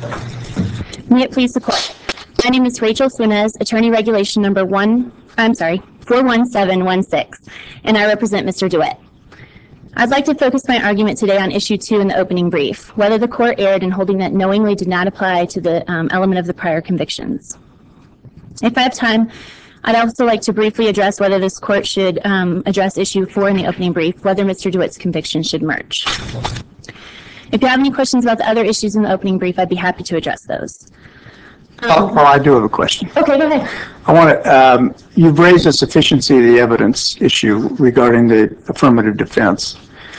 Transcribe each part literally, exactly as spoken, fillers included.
May it please the court. My name is Rachel Funes, attorney regulation number one, I'm sorry, four one seven one six, and I represent Mister DeWitt. I'd like to focus my argument today on issue two in the opening brief, whether the court erred in holding that knowingly did not apply to the um, element of the prior convictions. If I have time, I'd also like to briefly address whether this court should um, address issue four in the opening brief, whether Mister DeWitt's conviction should merge. If you have any questions about the other issues in the opening brief, I'd be happy to address those. Oh, well, I do have a question. Okay, go ahead. I want to, um, you've raised the sufficiency of the evidence issue regarding the affirmative defense.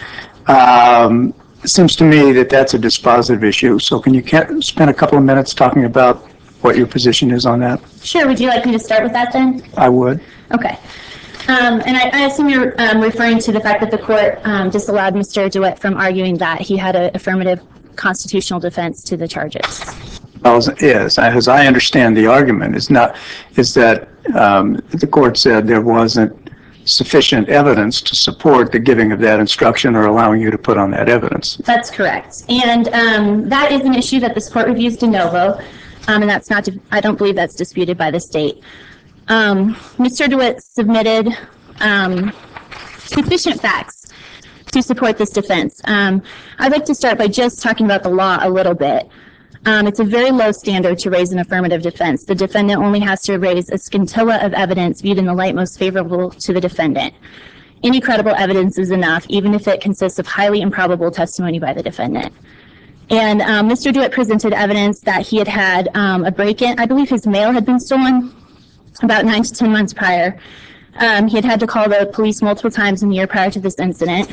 Um, it seems to me that that's a dispositive issue. So can you spend a couple of minutes talking about what your position is on that? Sure. Would you like me to start with that then? I would. Okay. Um, and I, I assume you're um, referring to the fact that the court um, disallowed Mister DeWitt from arguing that he had an affirmative constitutional defense to the charges. Well, yes, as I understand the argument, is not is that um, the court said there wasn't sufficient evidence to support the giving of that instruction or allowing you to put on that evidence. That's correct, and um, that is an issue that this court reviews de novo, um, and that's not. I don't believe that's disputed by the state. Um, Mister DeWitt submitted um, sufficient facts to support this defense. Um, I'd like to start by just talking about the law a little bit. Um, it's a very low standard to raise an affirmative defense. The defendant only has to raise a scintilla of evidence viewed in the light most favorable to the defendant. Any credible evidence is enough, even if it consists of highly improbable testimony by the defendant. And um, Mister DeWitt presented evidence that he had had um, a break-in. I believe his mail had been stolen about nine to ten months prior. Um, he had had to call the police multiple times in the year prior to this incident.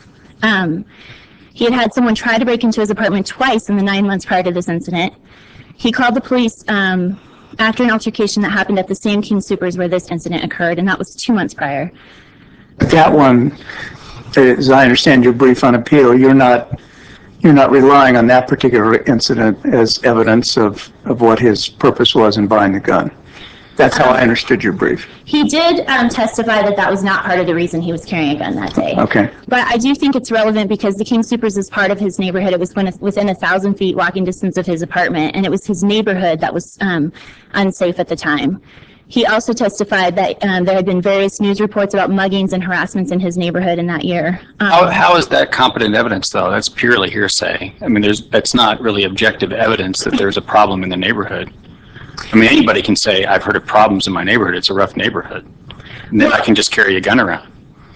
Um, He had had someone try to break into his apartment twice in the nine months prior to this incident. He called the police um, after an altercation that happened at the same King Soopers where this incident occurred, and that was two months prior. That one, as I understand your brief on appeal, you're not you're not relying on that particular incident as evidence of, of what his purpose was in buying the gun. That's how I understood your brief. He did um, testify that that was not part of the reason he was carrying a gun that day. Okay. But I do think it's relevant because the King Soopers is part of his neighborhood. It was within a thousand feet walking distance of his apartment, and it was his neighborhood that was um, unsafe at the time. He also testified that um, there had been various news reports about muggings and harassments in his neighborhood in that year. Um, how, how is that competent evidence, though? That's purely hearsay. I mean, there's that's not really objective evidence that there's a problem in the neighborhood. I mean, anybody can say, I've heard of problems in my neighborhood. It's a rough neighborhood. And then I can just carry a gun around.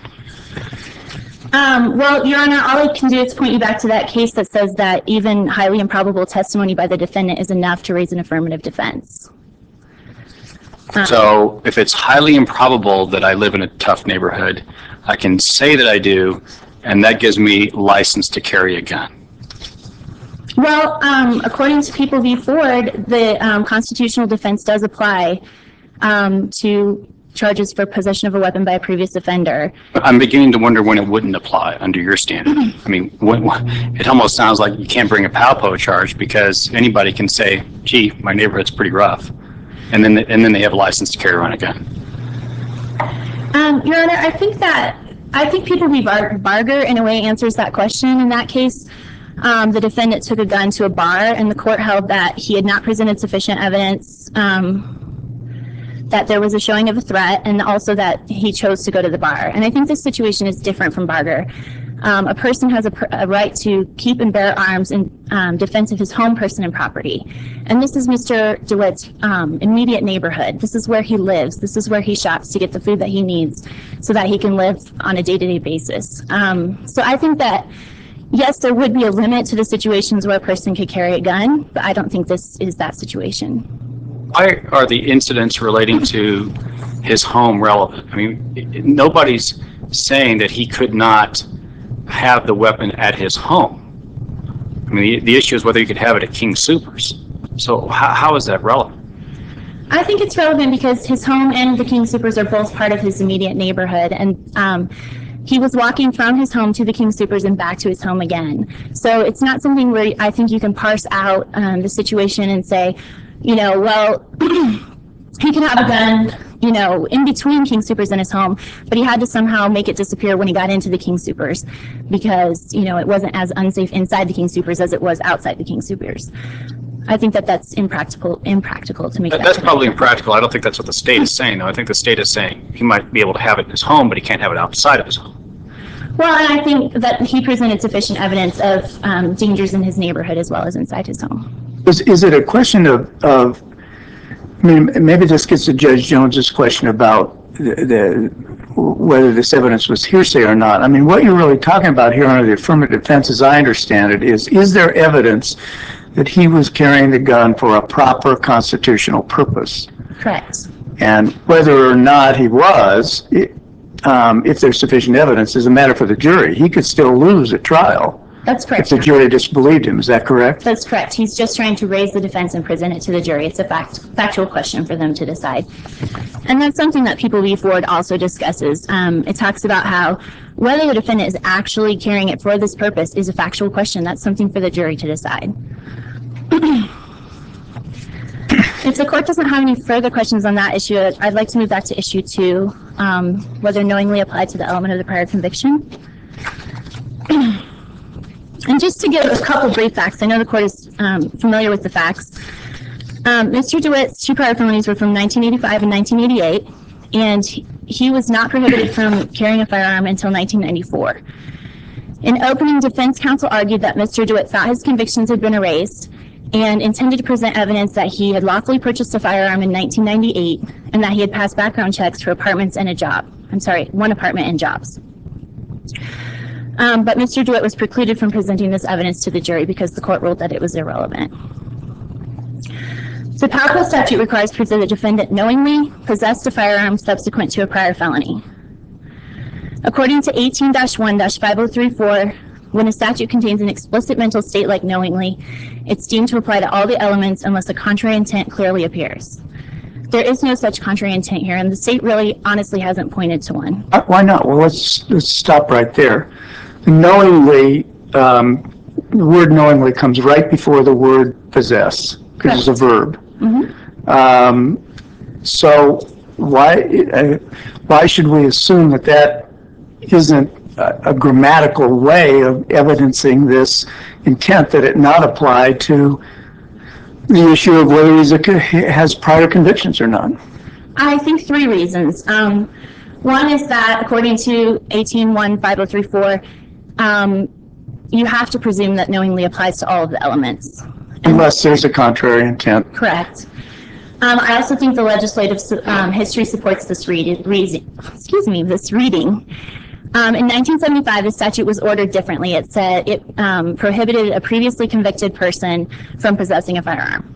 Um, well, Your Honor, all I can do is point you back to that case that says that even highly improbable testimony by the defendant is enough to raise an affirmative defense. Um, so if it's highly improbable that I live in a tough neighborhood, I can say that I do, and that gives me license to carry a gun. Well, um, according to People v. Ford, the um, constitutional defense does apply um, to charges for possession of a weapon by a previous offender. I'm beginning to wonder when it wouldn't apply under your standard. I mean, when, it almost sounds like you can't bring a PALPO charge because anybody can say, gee, my neighborhood's pretty rough. And then, and then they have a license to carry around a gun. Um, Your Honor, I think that, I think People v. Bar- Barger in a way answers that question. In that case, Um, the defendant took a gun to a bar, and the court held that he had not presented sufficient evidence um, that there was a showing of a threat, and also that he chose to go to the bar. And I think this situation is different from Barger. Um, a person has a, pr- a right to keep and bear arms in um, defense of his home, person, and property. And this is Mister DeWitt's um, immediate neighborhood. This is where he lives. This is where he shops to get the food that he needs so that he can live on a day-to-day basis. Um, so I think that yes, there would be a limit to the situations where a person could carry a gun, but I don't think this is that situation. Why are the incidents relating to his home relevant? I mean, nobody's saying that he could not have the weapon at his home. I mean, the, the issue is whether he could have it at King Soopers. So how, how is that relevant? I think it's relevant because his home and the King Soopers are both part of his immediate neighborhood, and um, he was walking from his home to the King Soopers and back to his home again. So it's not something where I think you can parse out um, the situation and say, you know, well, he can have a gun, you know, in between King Soopers and his home, but he had to somehow make it disappear when he got into the King Soopers because, you know, it wasn't as unsafe inside the King Soopers as it was outside the King Soopers. I think that that's impractical, impractical to make That- that. That's happen. probably impractical. I don't think that's what the state is saying, though. I think the state is saying he might be able to have it in his home, but he can't have it outside of his home. Well, and I think that he presented sufficient evidence of um, dangers in his neighborhood as well as inside his home. Is, is it a question of, of, I mean, maybe this gets to Judge Jones's question about the, the, whether this evidence was hearsay or not. I mean, what you're really talking about here under the affirmative defense, as I understand it, is, is there evidence that he was carrying the gun for a proper constitutional purpose? Correct. And whether or not he was, it, um, if there's sufficient evidence, is a matter for the jury. He could still lose at trial. That's If correct. the jury disbelieved him. Is that correct? That's correct. He's just trying to raise the defense and present it to the jury. It's a fact, factual question for them to decide. And that's something that People v. Ford also discusses. Um, it talks about how whether the defendant is actually carrying it for this purpose is a factual question. That's something for the jury to decide. If the court doesn't have any further questions on that issue, I'd like to move back to issue two, um, whether knowingly applied to the element of the prior conviction. And just to give a couple brief facts, I know the court is um, familiar with the facts. Um, Mister DeWitt's two prior felonies were from nineteen eighty-five and nineteen eighty-eight, and he was not prohibited from carrying a firearm until nineteen ninety-four. In opening, defense counsel argued that Mister DeWitt thought his convictions had been erased and intended to present evidence that he had lawfully purchased a firearm in nineteen ninety-eight and that he had passed background checks for apartments and a job. I'm sorry, one apartment and jobs. Um, but Mister DeWitt was precluded from presenting this evidence to the jury because the court ruled that it was irrelevant. The Powell statute requires proof that the defendant knowingly possessed a firearm subsequent to a prior felony. According to eighteen dash one dash five oh three four, when a statute contains an explicit mental state like knowingly, it's deemed to apply to all the elements unless a contrary intent clearly appears. There is no such contrary intent here, and the state really honestly hasn't pointed to one. Uh, Why not? Well, let's, let's stop right there. Knowingly, um, the word knowingly comes right before the word possess, because it's a verb. Mm-hmm. Um, so why, uh, why should we assume that that isn't a, a grammatical way of evidencing this intent, that it not apply to the issue of whether he's a, has prior convictions or not? I think three reasons. Um, one is that according to eighteen one five oh three four, um, you have to presume that knowingly applies to all of the elements. Unless there's a contrary intent. Correct. Um, I also think the legislative um, history supports this reading. Excuse me, this reading. Um, in nineteen seventy-five, the statute was ordered differently. It said it um, prohibited a previously convicted person from possessing a firearm.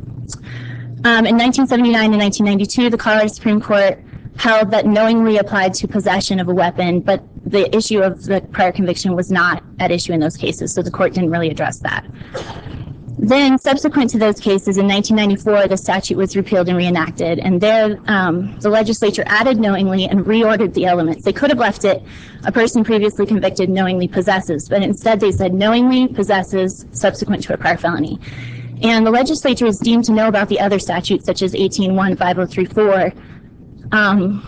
Um, in nineteen seventy-nine and nineteen ninety-two, the Colorado Supreme Court held that knowingly applied to possession of a weapon, but the issue of the prior conviction was not at issue in those cases, so the court didn't really address that. Then, subsequent to those cases, in nineteen ninety-four, the statute was repealed and reenacted, and there um, the legislature added knowingly and reordered the elements. They could have left it, a person previously convicted knowingly possesses, but instead they said knowingly possesses subsequent to a prior felony. And the legislature is deemed to know about the other statutes, such as eighteen one five oh three four, um,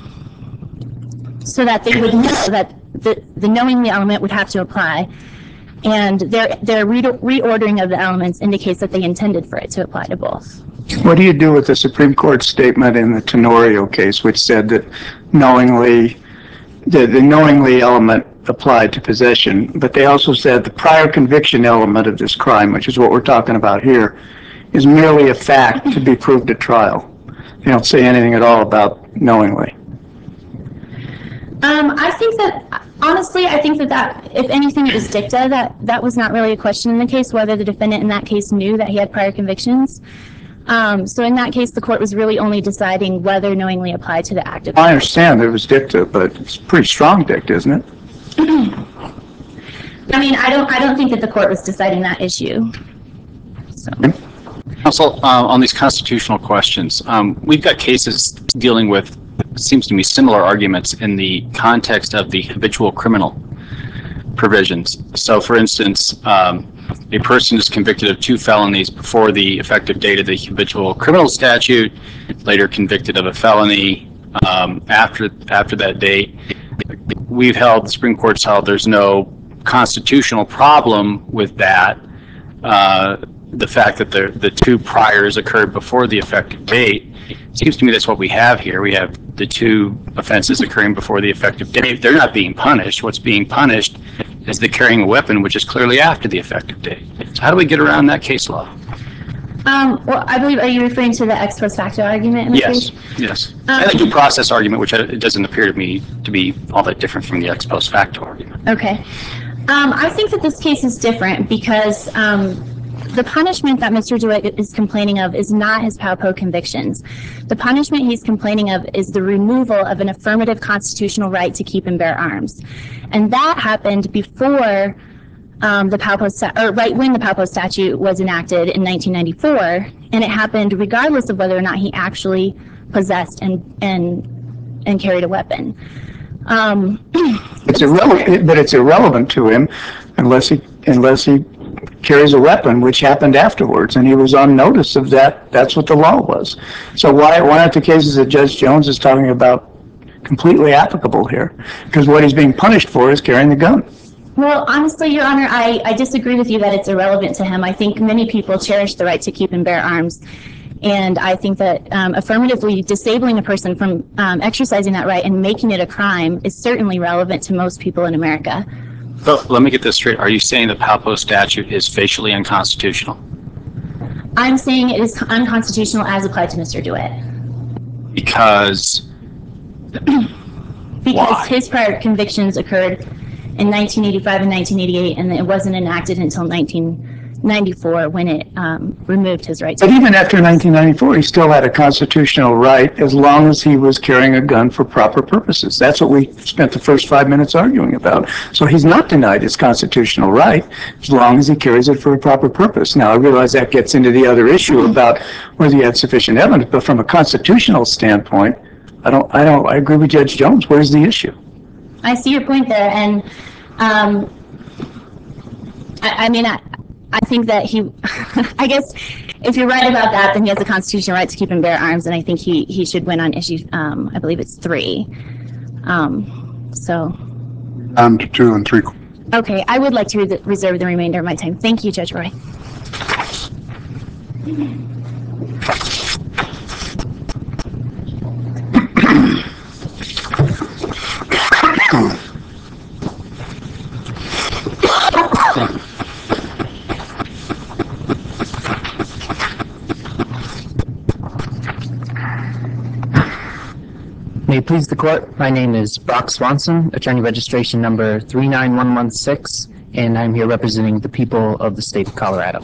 so that they would know that the, the knowingly element would have to apply. And their, their re reordering of the elements indicates that they intended for it to apply to both. What do you do with the Supreme Court statement in the Tenorio case, which said that knowingly, the, the knowingly element applied to possession, but they also said the prior conviction element of this crime, which is what we're talking about here, is merely a fact to be proved at trial. They don't say anything at all about knowingly. Um, I think that, honestly, I think that, that if anything, it was dicta. That, that was not really a question in the case, whether the defendant in that case knew that he had prior convictions. Um, so in that case, the court was really only deciding whether knowingly applied to the act of. I understand that it was dicta, but it's pretty strong dicta, isn't it? I mean, I don't, I don't think that the court was deciding that issue. So. Counsel, uh, on these constitutional questions, um, we've got cases dealing with, it seems to me, similar arguments in the context of the habitual criminal provisions. So, for instance, um, a person is convicted of two felonies before the effective date of the habitual criminal statute, later convicted of a felony um, after after that date. We've held, the Supreme Court's held, there's no constitutional problem with that. Uh, the fact that the, the two priors occurred before the effective date, it seems to me that's what we have here. We have the two offenses occurring before the effective date. They're not being punished. What's being punished is the carrying a weapon, which is clearly after the effective date. So how do we get around that case law? Um, well, I believe, are you referring to the ex post facto argument? In the Yes, case? yes. Um, and the due process argument, which it doesn't appear to me to be all that different from the ex post facto argument. Okay. Um, I think that this case is different because um, the punishment that Mister DeWitt is complaining of is not his PALPO convictions. The punishment he's complaining of is the removal of an affirmative constitutional right to keep and bear arms. And that happened before um, the PALPO, sta- or right when the PALPO statute was enacted in nineteen ninety-four, and it happened regardless of whether or not he actually possessed and and and carried a weapon. Um, It's irrelevant, but it's irrelevant to him unless he, unless he carries a weapon, which happened afterwards, and he was on notice of that. That's what the law was. So why, why aren't the cases that Judge Jones is talking about completely applicable here? Because what he's being punished for is carrying the gun. Well, honestly, Your Honor, I, I disagree with you that it's irrelevant to him. I think many people cherish the right to keep and bear arms. And I think that um, affirmatively disabling a person from um, exercising that right and making it a crime is certainly relevant to most people in America. But let me get this straight. Are you saying the PALPO statute is facially unconstitutional? I'm saying it is unconstitutional as applied to Mister DeWitt. Because Because Why? his prior convictions occurred in nineteen eighty-five and nineteen eighty-eight, and it wasn't enacted until nineteen ninety-four when it um, removed his right to. But even after nineteen ninety-four, he still had a constitutional right as long as he was carrying a gun for proper purposes. That's what we spent the first five minutes arguing about. So he's not denied his constitutional right as long as he carries it for a proper purpose. Now, I realize that gets into the other issue about whether you had sufficient evidence, but from a constitutional standpoint, I don't, I don't, I agree with Judge Jones. Where's the issue? I see your point there, and um, I, I mean, I, I think that he, I guess, if you're right about that, then he has a constitutional right to keep and bear arms, and I think he, he should win on issue, um, I believe it's three. Um, so. Down to two and three. Okay, I would like to re- reserve the remainder of my time. Thank you, Judge Roy. May it please the court, my name is Brock Swanson, attorney registration number three nine one one six, and I'm here representing the people of the state of Colorado.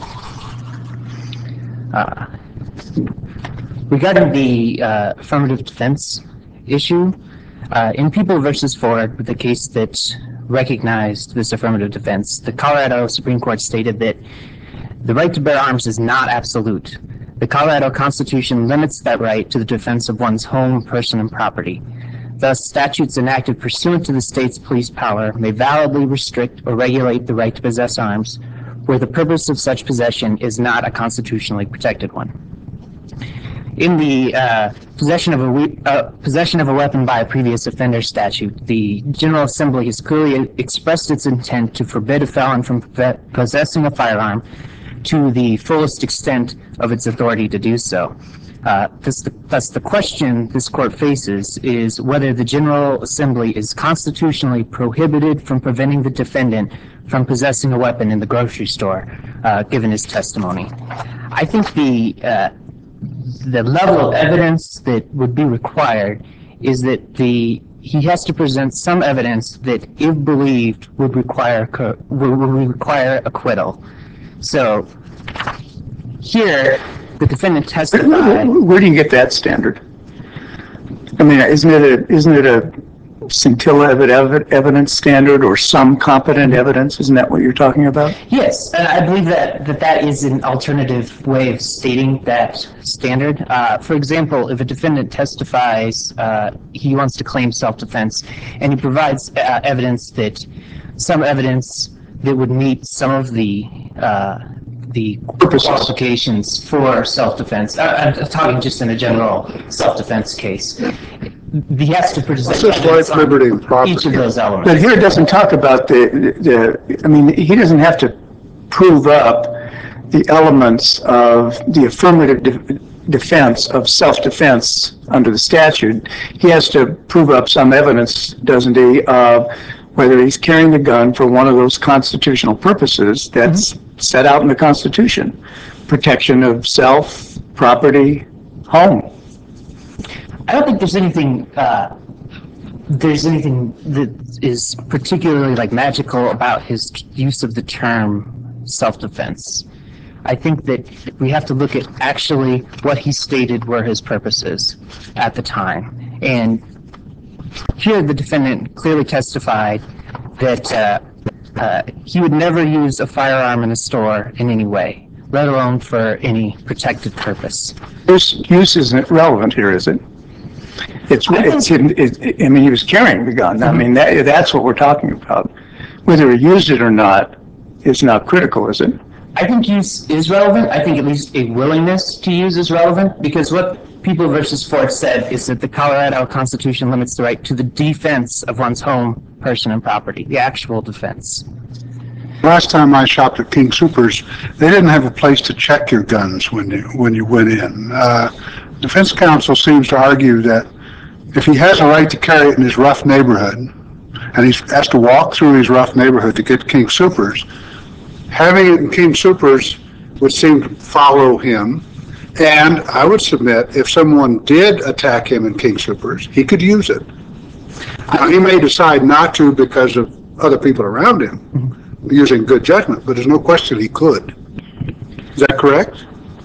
Uh, regarding the uh, affirmative defense issue, uh, in People versus Ford, the case that recognized this affirmative defense, the Colorado Supreme Court stated that the right to bear arms is not absolute. The Colorado Constitution limits that right to the defense of one's home, person, and property. Thus, statutes enacted pursuant to the state's police power may validly restrict or regulate the right to possess arms, where the purpose of such possession is not a constitutionally protected one. In the uh, possession of a we- uh, possession of a weapon by a previous offender statute, the General Assembly has clearly expressed its intent to forbid a felon from p- possessing a firearm to the fullest extent of its authority to do so. Uh, thus, the, thus, the question this court faces is whether the General Assembly is constitutionally prohibited from preventing the defendant from possessing a weapon in the grocery store, uh, given his testimony. I think the uh, the level of evidence that would be required is that the he has to present some evidence that, if believed, would require co- would, would require acquittal. So here, the defendant testified. Where do you get that standard? I mean, isn't it a, isn't it a scintilla of ev- evidence standard or some competent evidence? Isn't that what you're talking about? Yes, and I believe that, that that is an alternative way of stating that standard. Uh, for example, if a defendant testifies uh, he wants to claim self-defense, and he provides uh, evidence that some evidence that would meet some of the uh, the qualifications for self-defense. I, I'm talking just in a general self-defense case. He has to present Life, liberty, and property. each of those elements. But here it doesn't talk about the, the, I mean, he doesn't have to prove up the elements of the affirmative de- defense of self-defense under the statute, he has to prove up some evidence, doesn't he, of whether he's carrying the gun for one of those constitutional purposes that's mm-hmm. set out in the Constitution. Protection of self, property, home. I don't think there's anything uh, there's anything that is particularly like magical about his use of the term self-defense. I think that we have to look at actually what he stated were his purposes at the time. And here the defendant clearly testified that uh, uh, he would never use a firearm in a store in any way, let alone for any protected purpose. This use isn't relevant here, is it? It's, it's, it, I mean, he was carrying the gun. I mean, that, that's what we're talking about. Whether he used it or not is not critical, is it? I think use is relevant. I think at least a willingness to use is relevant, because what People versus Ford said is that the Colorado Constitution limits the right to the defense of one's home, person, and property, the actual defense. Last time I shopped at King Soopers, they didn't have a place to check your guns when you when you went in. Uh, defense counsel seems to argue that if he has a right to carry it in his rough neighborhood, and he has to walk through his rough neighborhood to get to King Soopers, having it in King Soopers would seem to follow him. And I would submit, if someone did attack him in King Soopers, he could use it. Now, he may decide not to because of other people around him, mm-hmm. using good judgment, but there's no question he could. Is that correct?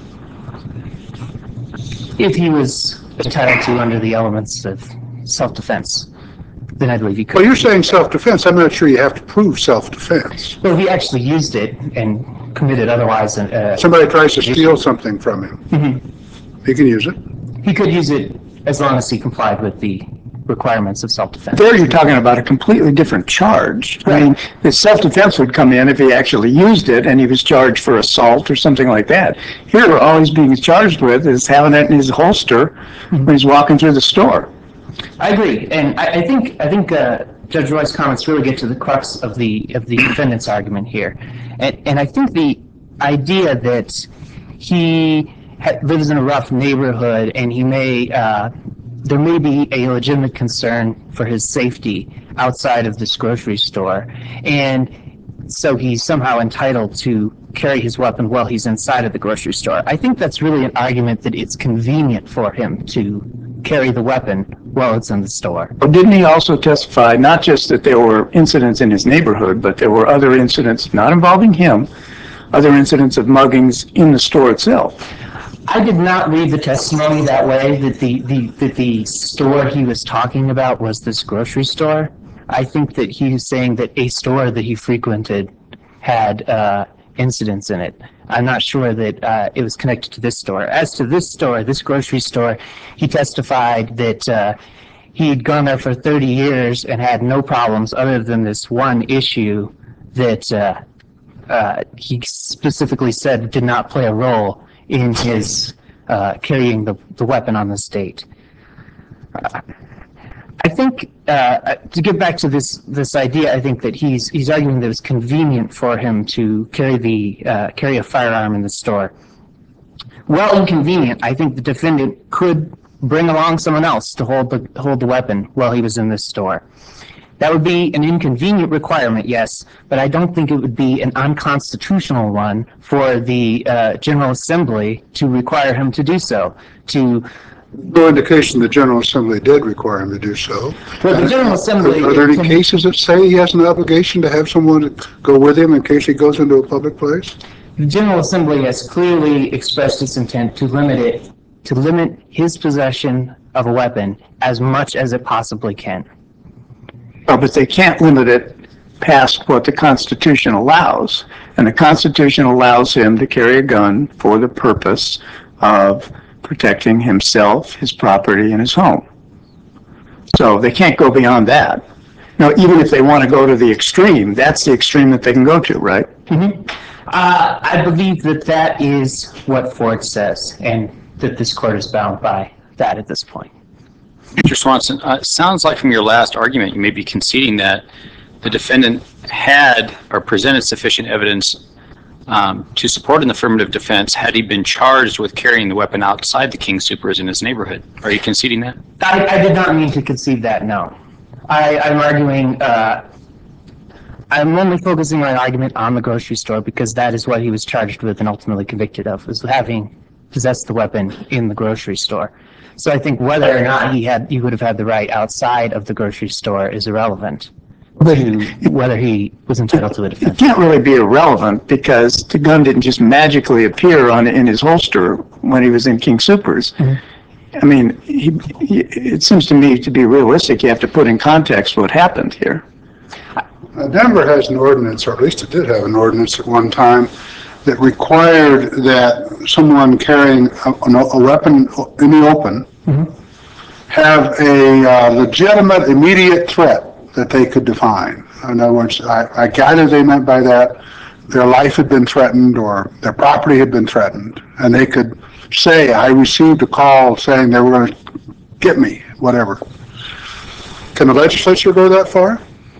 If he was entitled to under the elements of self-defense, then I believe he could. Well, you're saying self-defense. I'm not sure you have to prove self-defense. Well, he actually used it and committed otherwise. Uh, Somebody tries to steal something from him. Mm-hmm. He can use it. He could use it as long as he complied with the requirements of self-defense. There you're talking about a completely different charge. Right. I mean, the self-defense would come in if he actually used it and he was charged for assault or something like that. Here, all he's being charged with is having it in his holster mm-hmm. when he's walking through the store. I agree, and I, I think I think uh, Judge Roy's comments really get to the crux of the of the defendant's argument here, and and I think the idea that he ha- lives in a rough neighborhood and he may uh, there may be a legitimate concern for his safety outside of this grocery store, and so he's somehow entitled to carry his weapon while he's inside of the grocery store. I think that's really an argument that it's convenient for him to carry the weapon while it's in the store. Well, didn't he also testify not just that there were incidents in his neighborhood, but there were other incidents not involving him, other incidents of muggings in the store itself? I did not read the testimony that way, that the, the, that the store he was talking about was this grocery store. I think that he was saying that a store that he frequented had uh, incidents in it. I'm not sure that uh, it was connected to this store. As to this store, this grocery store, he testified that uh, he'd gone there for thirty years and had no problems other than this one issue that uh, uh, he specifically said did not play a role in his uh, carrying the, the weapon on the state. Uh, I think, uh, to get back to this this idea, I think that he's he's arguing that it's convenient for him to carry the uh, carry a firearm in the store. Well, inconvenient, I think the defendant could bring along someone else to hold the hold the weapon while he was in this store. That would be an inconvenient requirement, yes, but I don't think it would be an unconstitutional one for the uh, General Assembly to require him to do so. To No indication the General Assembly did require him to do so. Well, the General Assembly... Are, are there any cases that say he has an obligation to have someone go with him in case he goes into a public place? The General Assembly has clearly expressed its intent to limit it, to limit his possession of a weapon as much as it possibly can. Oh, but they can't limit it past what the Constitution allows. And the Constitution allows him to carry a gun for the purpose of protecting himself, his property, and his home. So they can't go beyond that. Now, even if they want to go to the extreme, that's the extreme that they can go to, right? Mm-hmm. Uh, I believe that that is what Ford says, and that this court is bound by that at this point. Mister Swanson, uh, it sounds like from your last argument you may be conceding that the defendant had or presented sufficient evidence um, to support an affirmative defense had he been charged with carrying the weapon outside the King Soopers in his neighborhood. Are you conceding that? I, I did not mean to concede that, no. I, I'm arguing, uh, I'm only focusing my argument on the grocery store because that is what he was charged with and ultimately convicted of, was having possessed the weapon in the grocery store. So I think whether or not he had, he would have had the right outside of the grocery store is irrelevant to whether he was entitled to a It defense. can't really be irrelevant because the gun didn't just magically appear on, in his holster when he was in King Soopers. Mm-hmm. I mean, he, he, it seems to me to be realistic, you have to put in context what happened here. Uh, Denver has an ordinance, or at least it did have an ordinance at one time, that required that someone carrying a, a weapon in the open have a uh, legitimate, immediate threat that they could define. In other words, I, I gather they meant by that their life had been threatened or their property had been threatened, and they could say, I received a call saying they were going to get me, whatever. Can the legislature go that far?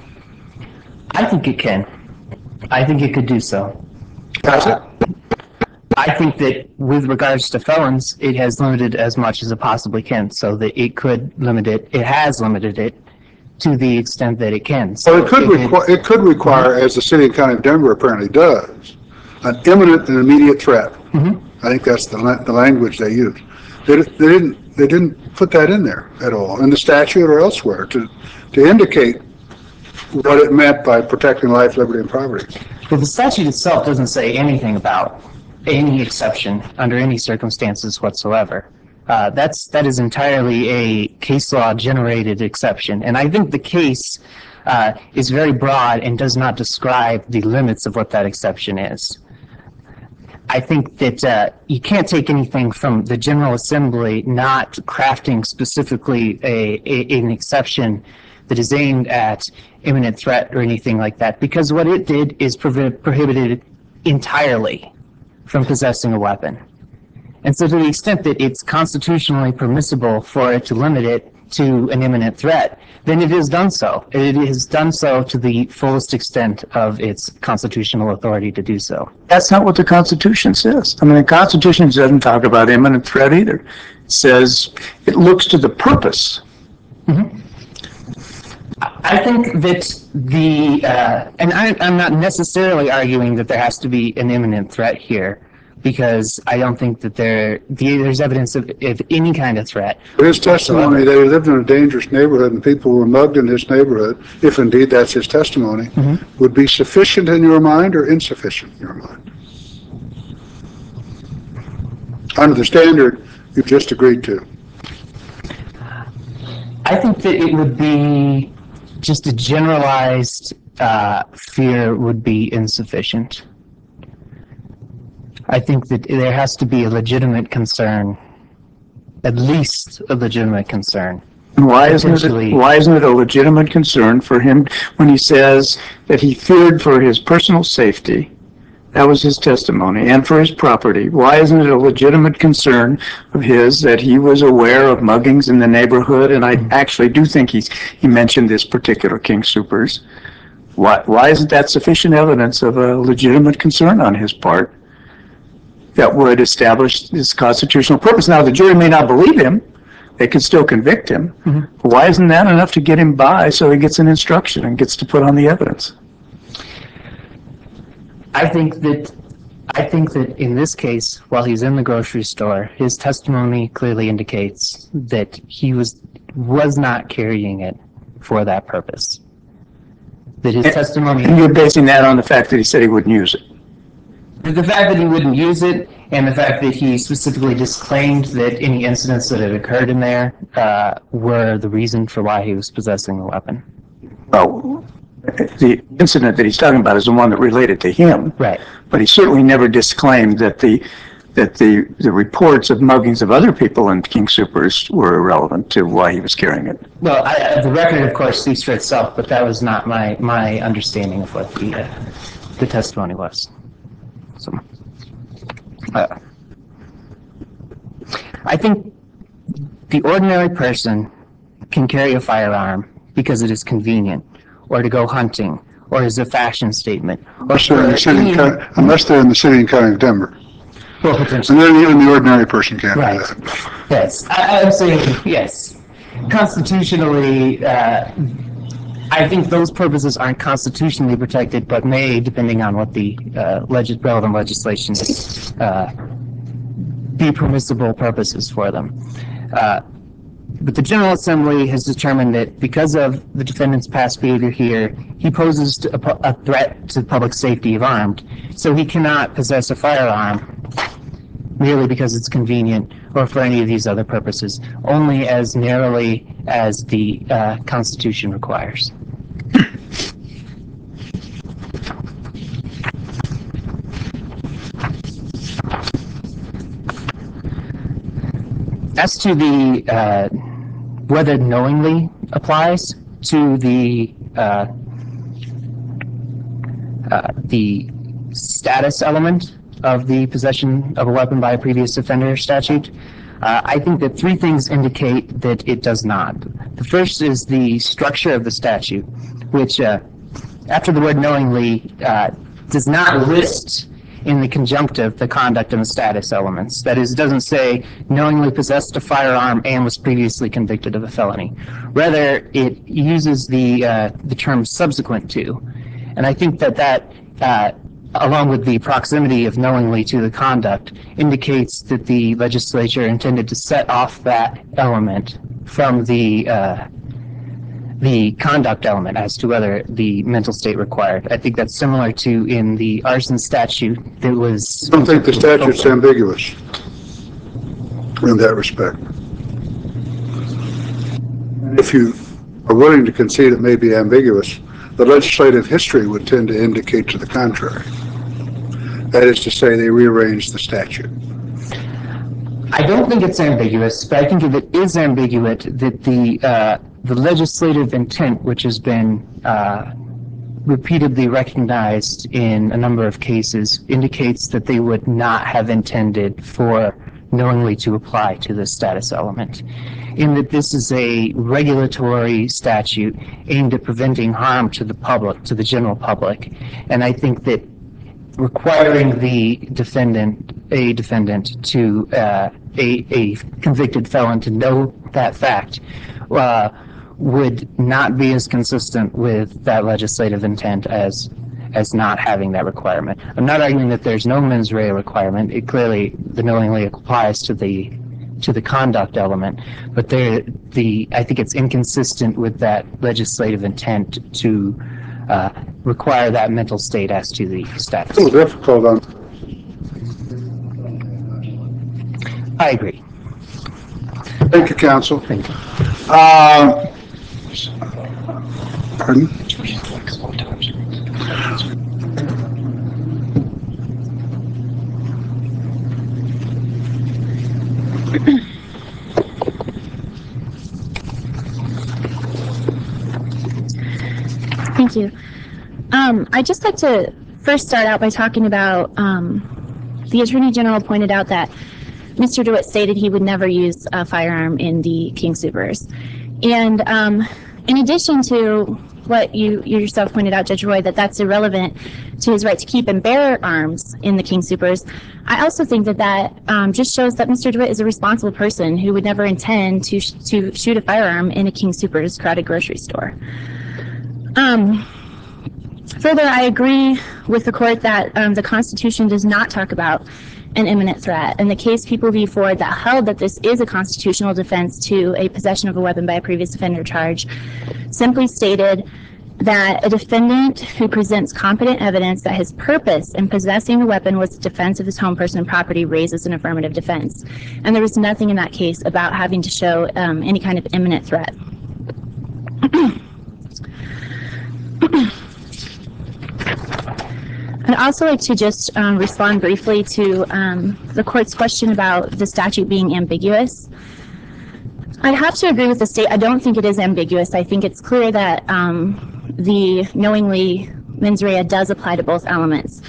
I think it can. I think it could do so. Has it? I think that with regards to felons, it has limited as much as it possibly can, so that it could limit it, it has limited it to the extent that it can. So Well, it could if require, it could require, as the city and county of Denver apparently does, an imminent and immediate threat. I think that's the, la- the language they use. They, di- they didn't, they didn't put that in there at all, in the statute or elsewhere, to, to indicate what it meant by protecting life, liberty, and property. But the statute itself doesn't say anything about any exception under any circumstances whatsoever. Uh, that's, that is entirely a case law generated exception. And I think the case uh, is very broad and does not describe the limits of what that exception is. I think that uh, you can't take anything from the General Assembly not crafting specifically a, a an exception that is aimed at imminent threat or anything like that, because what it did is prohibit, prohibited entirely from possessing a weapon. And so to the extent that it's constitutionally permissible for it to limit it to an imminent threat, then it has done so. It has done so to the fullest extent of its constitutional authority to do so. That's not what the Constitution says. I mean, the Constitution doesn't talk about imminent threat either. It says it looks to the purpose. I think that the, uh, and I, I'm not necessarily arguing that there has to be an imminent threat here, because I don't think that there, the, there's evidence of, of any kind of threat. His testimony that he lived in a dangerous neighborhood and people were mugged in his neighborhood, if indeed that's his testimony, would be sufficient in your mind or insufficient in your mind? Under the standard you've just agreed to. I think that it would be just a generalized uh, fear would be insufficient. I think that there has to be a legitimate concern, at least a legitimate concern. And why isn't it, Potentially- why isn't it a legitimate concern for him when he says that he feared for his personal safety? That was his testimony, and for his property. Why isn't it a legitimate concern of his that he was aware of muggings in the neighborhood? And I actually do think he's, he mentioned this particular King Soopers. Why, why isn't that sufficient evidence of a legitimate concern on his part that would establish his constitutional purpose? Now, the jury may not believe him. They could still convict him. Mm-hmm. Why isn't that enough to get him by so he gets an instruction and gets to put on the evidence? I think that I think that in this case, while he's in the grocery store, his testimony clearly indicates that he was was not carrying it for that purpose. That his testimony, And you're basing that on the fact that he said he wouldn't use it. the fact that he wouldn't use it, and the fact that he specifically disclaimed that any incidents that had occurred in there uh, were the reason for why he was possessing the weapon. Well, the incident that he's talking about is the one that related to him. Right. But he certainly never disclaimed that the that the, the reports of muggings of other people in King Soopers were irrelevant to why he was carrying it. Well, I, the record, of course, speaks for itself, but that was not my, my understanding of what the uh, the testimony was. So, uh, I think the ordinary person can carry a firearm because it is convenient, or to go hunting, or as a fashion statement, Unless they're in the city, and Any- county- unless they're in the city and county of Denver. Well, potentially. And then even the ordinary person can't do Right. that. Yes, I, I'm saying, yes. Constitutionally, uh, I think those purposes aren't constitutionally protected, but may, depending on what the uh, legis- relevant legislation is, uh, be permissible purposes for them. Uh, But the General Assembly has determined that because of the defendant's past behavior here, he poses to a, pu- a threat to public safety if armed, so he cannot possess a firearm merely because it's convenient or for any of these other purposes, only as narrowly as the uh, Constitution requires. As to the uh, whether knowingly applies to the uh, uh, the status element of the possession of a weapon by a previous offender statute, uh, I think that three things indicate that it does not. The first is the structure of the statute, which, uh, after the word knowingly, uh, does not list in the conjunctive the conduct and the status elements. That is, it doesn't say knowingly possessed a firearm and was previously convicted of a felony. Rather, it uses the uh, the term subsequent to. And I think that that, uh, along with the proximity of knowingly to the conduct, indicates that the legislature intended to set off that element from the uh, the conduct element as to whether the mental state required. I think that's similar to in the arson statute that was... I don't think the statute's ambiguous in that respect. If you are willing to concede it may be ambiguous, the legislative history would tend to indicate to the contrary. That is to say, they rearranged the statute. I don't think it's ambiguous, but I think if it is ambiguous, that the uh, the legislative intent, which has been uh, repeatedly recognized in a number of cases, indicates that they would not have intended for knowingly to apply to the status element, in that this is a regulatory statute aimed at preventing harm to the public, to the general public, and I think that requiring the defendant, a defendant, to uh, a, a convicted felon to know that fact uh, would not be as consistent with that legislative intent as as not having that requirement. I'm not arguing that there's no mens rea requirement. It clearly, the knowingly applies to the to the conduct element, but there, the I think it's inconsistent with that legislative intent to uh, require that mental state as to the status. A little difficult on, I agree. thank you, counsel. Thank you. Uh, Pardon? Thank you. Um, I'd just like to first start out by talking about, um, the Attorney General pointed out that Mister DeWitt stated he would never use a firearm in the King Soopers. And um, in addition to what you, you yourself pointed out, Judge Roy, that that's irrelevant to his right to keep and bear arms in the King Soopers, I also think that that um, just shows that Mister DeWitt is a responsible person who would never intend to, sh- to shoot a firearm in a King Soopers crowded grocery store. Um, Further, I agree with the court that um, the Constitution does not talk about an imminent threat. In the case People v. Ford that held that this is a constitutional defense to a possession of a weapon by a previous offender charge, simply stated that a defendant who presents competent evidence that his purpose in possessing the weapon was the defense of his home, person, and property raises an affirmative defense. And there was nothing in that case about having to show um, any kind of imminent threat. I'd also like to just um, respond briefly to um, the court's question about the statute being ambiguous. I'd have to agree with the state. I don't think it is ambiguous. I think it's clear that um, the knowingly mens rea does apply to both elements.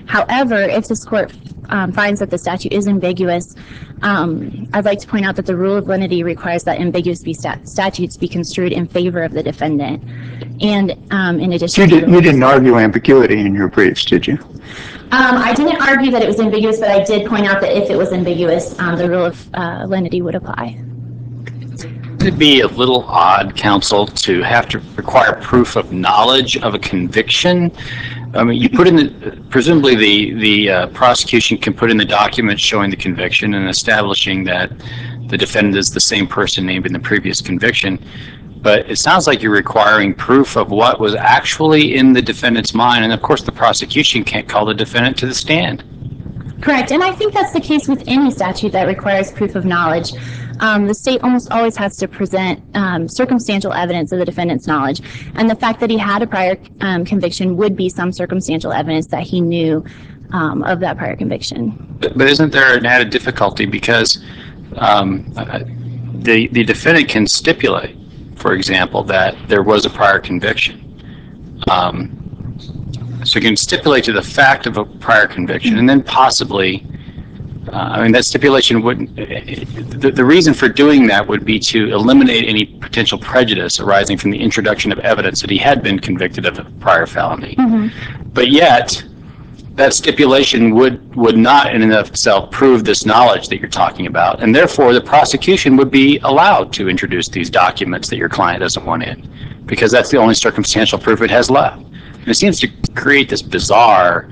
However, if this court um, finds that the statute is ambiguous, um, I'd like to point out that the rule of lenity requires that ambiguous be stat- statutes be construed in favor of the defendant. And um, in addition, You, to did, you didn't argue ambiguity in your briefs, did you? Um, I didn't argue that it was ambiguous, but I did point out that if it was ambiguous, um, the rule of uh, lenity would apply. It'd be a little odd, counsel, to have to require proof of knowledge of a conviction. I mean, you put in the, presumably the, the uh, prosecution can put in the document showing the conviction and establishing that the defendant is the same person named in the previous conviction. But it sounds like you're requiring proof of what was actually in the defendant's mind. And of course, the prosecution can't call the defendant to the stand. Correct. And I think that's the case with any statute that requires proof of knowledge. Um, the state almost always has to present um, circumstantial evidence of the defendant's knowledge. And the fact that he had a prior um, conviction would be some circumstantial evidence that he knew um, of that prior conviction. But, but isn't there an added difficulty because um, the, the defendant can stipulate, for example, that there was a prior conviction. Um, so you can stipulate to the fact of a prior conviction, and then possibly, uh, I mean, that stipulation wouldn't, the, the reason for doing that would be to eliminate any potential prejudice arising from the introduction of evidence that he had been convicted of a prior felony. Mm-hmm. But yet, that stipulation would, would not in and of itself prove this knowledge that you're talking about, and therefore the prosecution would be allowed to introduce these documents that your client doesn't want in, because that's the only circumstantial proof it has left. And it seems to create this bizarre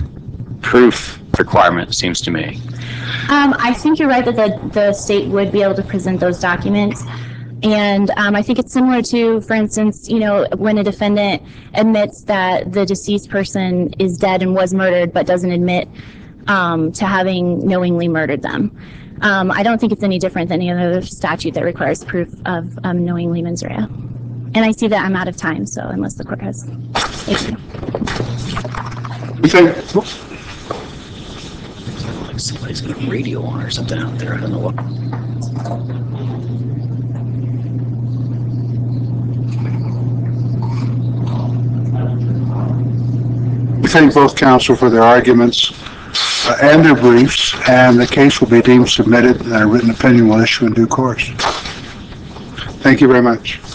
proof requirement, it seems to me. Um, I think you're right that the, the state would be able to present those documents. And um, I think it's similar to, for instance, you know, when a defendant admits that the deceased person is dead and was murdered, but doesn't admit um, to having knowingly murdered them. Um, I don't think it's any different than any other statute that requires proof of um, knowingly mens rea. And I see that I'm out of time, so unless the court has. Thank you. Okay. Like somebody's got a radio on or something out there. I don't know what. We thank both counsel for their arguments uh, and their briefs, and the case will be deemed submitted, and a written opinion will issue in due course. Thank you very much.